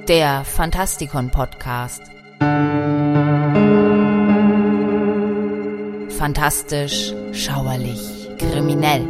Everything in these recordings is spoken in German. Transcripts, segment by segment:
Der Fantastikon-Podcast. Fantastisch, schauerlich, kriminell.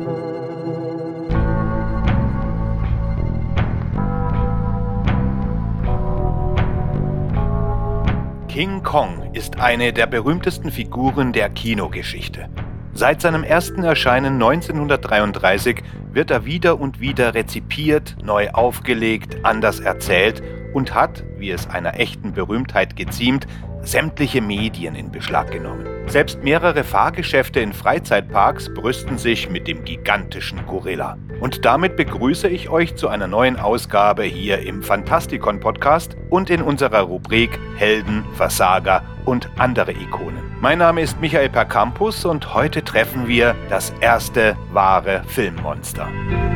King Kong ist eine der berühmtesten Figuren der Kinogeschichte. Seit seinem ersten Erscheinen 1933 wird er wieder und wieder rezipiert, neu aufgelegt, anders erzählt und hat, wie es einer echten Berühmtheit geziemt, sämtliche Medien in Beschlag genommen. Selbst mehrere Fahrgeschäfte in Freizeitparks brüsten sich mit dem gigantischen Gorilla. Und damit begrüße ich euch zu einer neuen Ausgabe hier im Fantastikon-Podcast und in unserer Rubrik Helden, Versager und andere Ikonen. Mein Name ist Michael Percampus und heute treffen wir das erste wahre Filmmonster.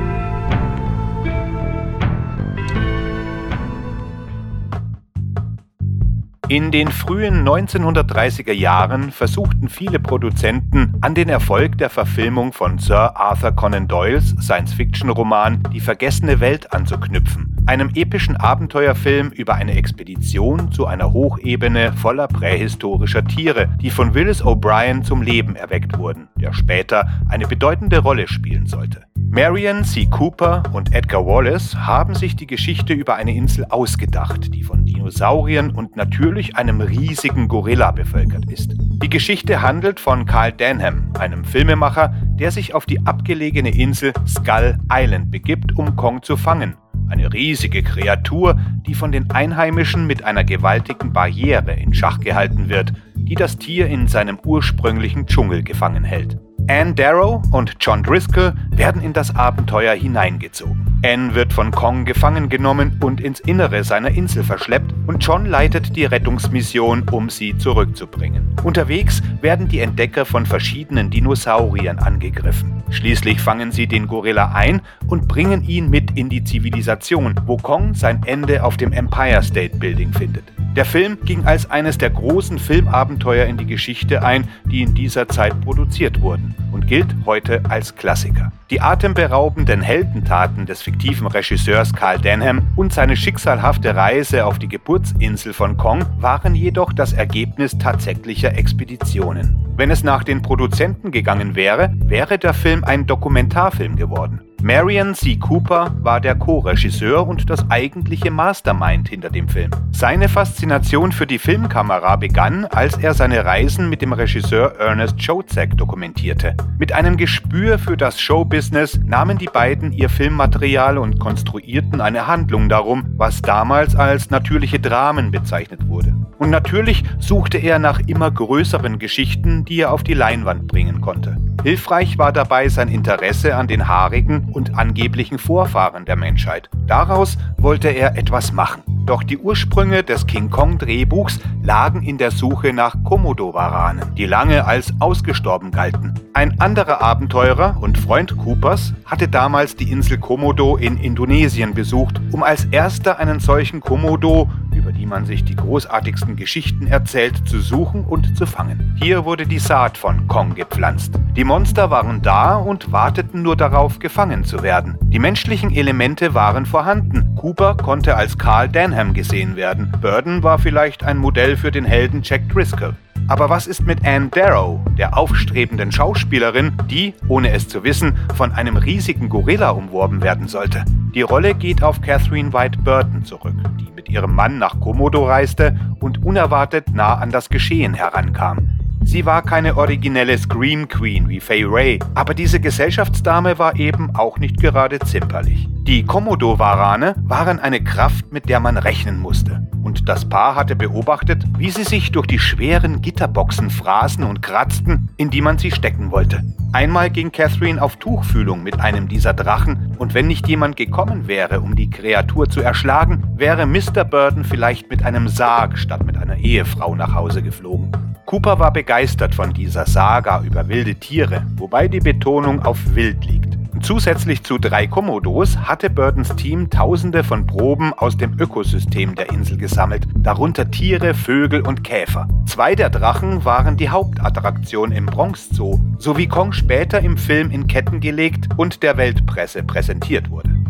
In den frühen 1930er Jahren versuchten viele Produzenten, an den Erfolg der Verfilmung von Sir Arthur Conan Doyles Science-Fiction-Roman Die vergessene Welt anzuknüpfen, einem epischen Abenteuerfilm über eine Expedition zu einer Hochebene voller prähistorischer Tiere, die von Willis O'Brien zum Leben erweckt wurden, der später eine bedeutende Rolle spielen sollte. Marion C. Cooper und Edgar Wallace haben sich die Geschichte über eine Insel ausgedacht, die von Dinosauriern und natürlich einem riesigen Gorilla bevölkert ist. Die Geschichte handelt von Carl Denham, einem Filmemacher, der sich auf die abgelegene Insel Skull Island begibt, um Kong zu fangen. Eine riesige Kreatur, die von den Einheimischen mit einer gewaltigen Barriere in Schach gehalten wird, die das Tier in seinem ursprünglichen Dschungel gefangen hält. Anne Darrow und John Driscoll werden in das Abenteuer hineingezogen. Anne wird von Kong gefangen genommen und ins Innere seiner Insel verschleppt und John leitet die Rettungsmission, um sie zurückzubringen. Unterwegs werden die Entdecker von verschiedenen Dinosauriern angegriffen. Schließlich fangen sie den Gorilla ein und bringen ihn mit in die Zivilisation, wo Kong sein Ende auf dem Empire State Building findet. Der Film ging als eines der großen Filmabenteuer in die Geschichte ein, die in dieser Zeit produziert wurden und gilt heute als Klassiker. Die atemberaubenden Heldentaten des fiktiven Regisseurs Carl Denham und seine schicksalhafte Reise auf die Geburtsinsel von Kong waren jedoch das Ergebnis tatsächlicher Expeditionen. Wenn es nach den Produzenten gegangen wäre, wäre der Film ein Dokumentarfilm geworden. Marion C. Cooper war der Co-Regisseur und das eigentliche Mastermind hinter dem Film. Seine Faszination für die Filmkamera begann, als er seine Reisen mit dem Regisseur Ernest Schoedsack dokumentierte. Mit einem Gespür für das Showbusiness nahmen die beiden ihr Filmmaterial und konstruierten eine Handlung darum, was damals als natürliche Dramen bezeichnet wurde. Und natürlich suchte er nach immer größeren Geschichten, die er auf die Leinwand bringen konnte. Hilfreich war dabei sein Interesse an den haarigen und angeblichen Vorfahren der Menschheit. Daraus wollte er etwas machen. Doch die Ursprünge des King Kong-Drehbuchs lagen in der Suche nach Komodo-Waranen, die lange als ausgestorben galten. Ein anderer Abenteurer und Freund Coopers hatte damals die Insel Komodo in Indonesien besucht, um als erster einen solchen Komodo, über die man sich die großartigsten Geschichten erzählt, zu suchen und zu fangen. Hier wurde die Saat von Kong gepflanzt. Die Monster waren da und warteten nur darauf, gefangen zu werden. Die menschlichen Elemente waren vorhanden. Cooper konnte als Carl Denham gesehen werden. Burden war vielleicht ein Modell für den Helden Jack Driscoll. Aber was ist mit Anne Darrow, der aufstrebenden Schauspielerin, die, ohne es zu wissen, von einem riesigen Gorilla umworben werden sollte? Die Rolle geht auf Catherine White Burton zurück, die mit ihrem Mann nach Komodo reiste und unerwartet nah an das Geschehen herankam. Sie war keine originelle Scream Queen wie Fay Wray, aber diese Gesellschaftsdame war eben auch nicht gerade zimperlich. Die Komodo-Warane waren eine Kraft, mit der man rechnen musste. Und das Paar hatte beobachtet, wie sie sich durch die schweren Gitterboxen fraßen und kratzten, in die man sie stecken wollte. Einmal ging Catherine auf Tuchfühlung mit einem dieser Drachen und wenn nicht jemand gekommen wäre, um die Kreatur zu erschlagen, wäre Mr. Burden vielleicht mit einem Sarg statt mit einer Ehefrau nach Hause geflogen. Cooper war begeistert von dieser Saga über wilde Tiere, wobei die Betonung auf wild liegt. Zusätzlich zu 3 Komodos hatte Burdens Team Tausende von Proben aus dem Ökosystem der Insel gesammelt, darunter Tiere, Vögel und Käfer. 2 der Drachen waren die Hauptattraktion im Bronx Zoo, so wie Kong später im Film in Ketten gelegt und der Weltpresse präsentiert wurde.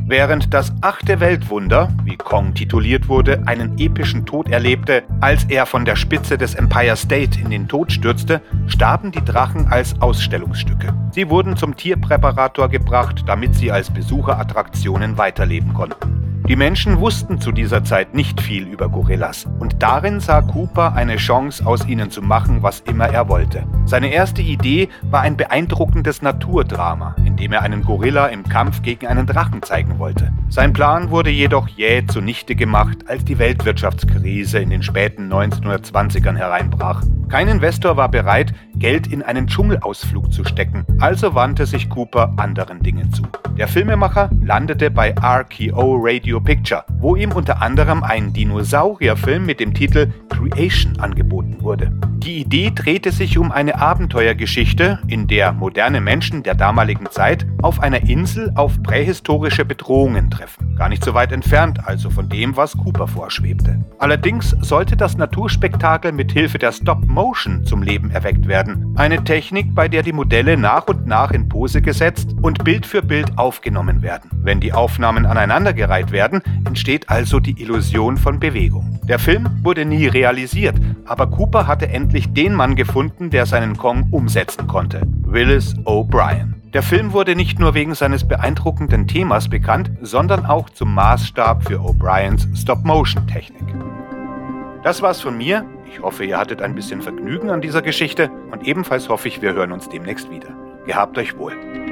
Während das 8. Weltwunder, wie Kong tituliert wurde, einen epischen Tod erlebte, als er von der Spitze des Empire State in den Tod stürzte, starben die Drachen als Ausstellungsstücke. Sie wurden zum Tierpräparator gebracht, damit sie als Besucherattraktionen weiterleben konnten. Die Menschen wussten zu dieser Zeit nicht viel über Gorillas und darin sah Cooper eine Chance, aus ihnen zu machen, was immer er wollte. Seine erste Idee war ein beeindruckendes Naturdrama, in dem er einen Gorilla im Kampf gegen einen Drachen zeigen wollte. Sein Plan wurde jedoch jäh zunichte gemacht, als die Weltwirtschaftskrise in den späten 1920ern hereinbrach. Kein Investor war bereit, Geld in einen Dschungelausflug zu stecken, also wandte sich Cooper anderen Dingen zu. Der Filmemacher landete bei RKO Radio Picture, wo ihm unter anderem ein Dinosaurierfilm mit dem Titel Creation angeboten wurde. Die Idee drehte sich um eine Abenteuergeschichte, in der moderne Menschen der damaligen Zeit auf einer Insel auf prähistorische Bedrohungen treffen. Gar nicht so weit entfernt also von dem, was Cooper vorschwebte. Allerdings sollte das Naturspektakel mit Hilfe der Stop-Motion zum Leben erweckt werden. Eine Technik, bei der die Modelle nach und nach in Pose gesetzt und Bild für Bild aufgenommen werden. Wenn die Aufnahmen aneinandergereiht werden, entsteht also die Illusion von Bewegung. Der Film wurde nie realisiert, aber Cooper hatte endlich den Mann gefunden, der seinen Kong umsetzen konnte: Willis O'Brien. Der Film wurde nicht nur wegen seines beeindruckenden Themas bekannt, sondern auch zum Maßstab für O'Briens Stop-Motion-Technik. Das war's von mir. Ich hoffe, ihr hattet ein bisschen Vergnügen an dieser Geschichte und ebenfalls hoffe ich, wir hören uns demnächst wieder. Gehabt euch wohl.